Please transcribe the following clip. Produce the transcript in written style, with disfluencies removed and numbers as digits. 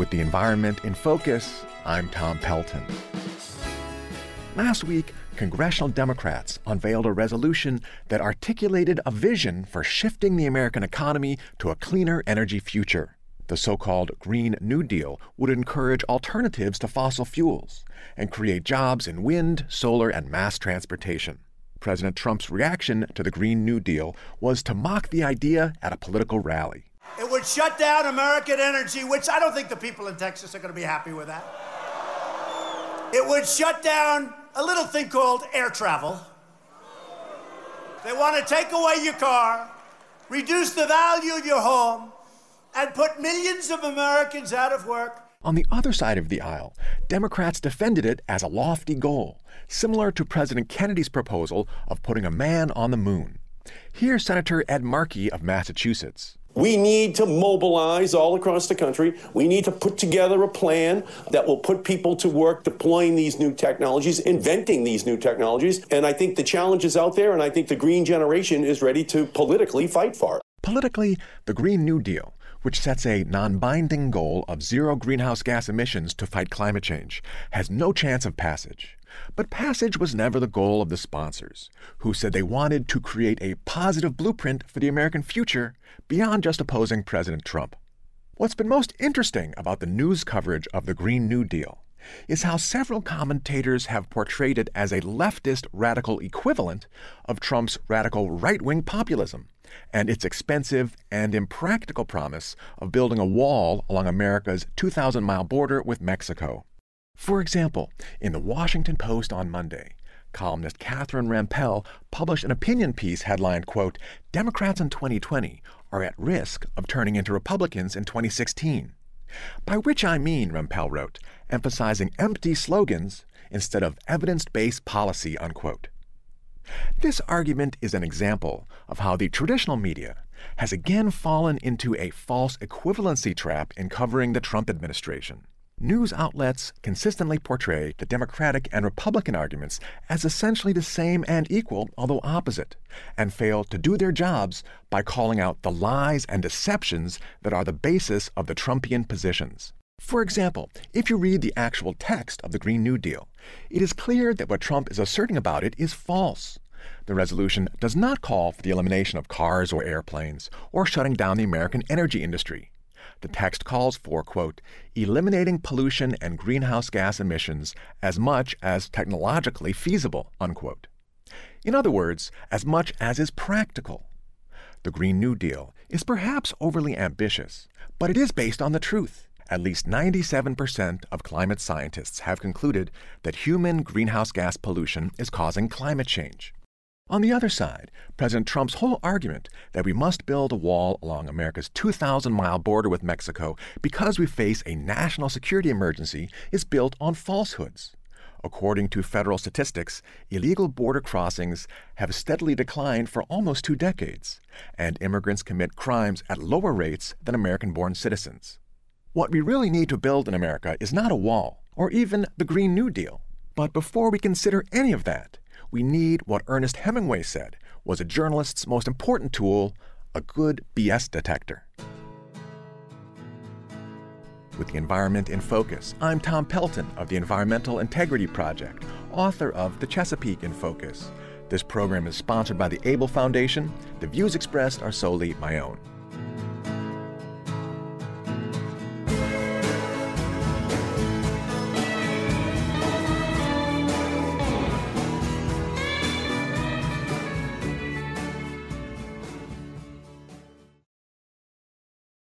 With the environment in focus, I'm Tom Pelton. Last week, congressional Democrats unveiled a resolution that articulated a vision for shifting the American economy to a cleaner energy future. The so-called Green New Deal would encourage alternatives to fossil fuels and create jobs in wind, solar, and mass transportation. President Trump's reaction to the Green New Deal was to mock the idea at a political rally. It would shut down American energy, which I don't think the people in Texas are going to be happy with that. It would shut down a little thing called air travel. They want to take away your car, reduce the value of your home, and put millions of Americans out of work. On the other side of the aisle, Democrats defended it as a lofty goal, similar to President Kennedy's proposal of putting a man on the moon. Here's Senator Ed Markey of Massachusetts. We need to mobilize all across the country. We need to put together a plan that will put people to work deploying these new technologies, inventing these new technologies. And I think the challenge is out there, and I think the green generation is ready to politically fight for it. Politically, the Green New Deal, which sets a non-binding goal of zero greenhouse gas emissions to fight climate change, has no chance of passage. But passage was never the goal of the sponsors, who said they wanted to create a positive blueprint for the American future beyond just opposing President Trump. What's been most interesting about the news coverage of the Green New Deal is how several commentators have portrayed it as a leftist radical equivalent of Trump's radical right-wing populism and its expensive and impractical promise of building a wall along America's 2,000-mile border with Mexico. For example, in the Washington Post on Monday, columnist Catherine Rampell published an opinion piece headlined, quote, "Democrats in 2020 are at risk of turning into Republicans in 2016. By which I mean, Rampell wrote, emphasizing empty slogans instead of evidence-based policy, unquote. This argument is an example of how the traditional media has again fallen into a false equivalency trap in covering the Trump administration. News outlets consistently portray the Democratic and Republican arguments as essentially the same and equal, although opposite, and fail to do their jobs by calling out the lies and deceptions that are the basis of the Trumpian positions. For example, if you read the actual text of the Green New Deal, it is clear that what Trump is asserting about it is false. The resolution does not call for the elimination of cars or airplanes, or shutting down the American energy industry. The text calls for, quote, eliminating pollution and greenhouse gas emissions as much as technologically feasible, unquote. In other words, as much as is practical. The Green New Deal is perhaps overly ambitious, but it is based on the truth. At least 97% of climate scientists have concluded that human greenhouse gas pollution is causing climate change. On the other side, President Trump's whole argument that we must build a wall along America's 2,000-mile border with Mexico because we face a national security emergency is built on falsehoods. According to federal statistics, illegal border crossings have steadily declined for almost 2 decades, and immigrants commit crimes at lower rates than American-born citizens. What we really need to build in America is not a wall, or even the Green New Deal. But before we consider any of that, we need what Ernest Hemingway said was a journalist's most important tool, a good BS detector. With the environment in focus, I'm Tom Pelton of the Environmental Integrity Project, author of The Chesapeake in Focus. This program is sponsored by the Able Foundation. The views expressed are solely my own.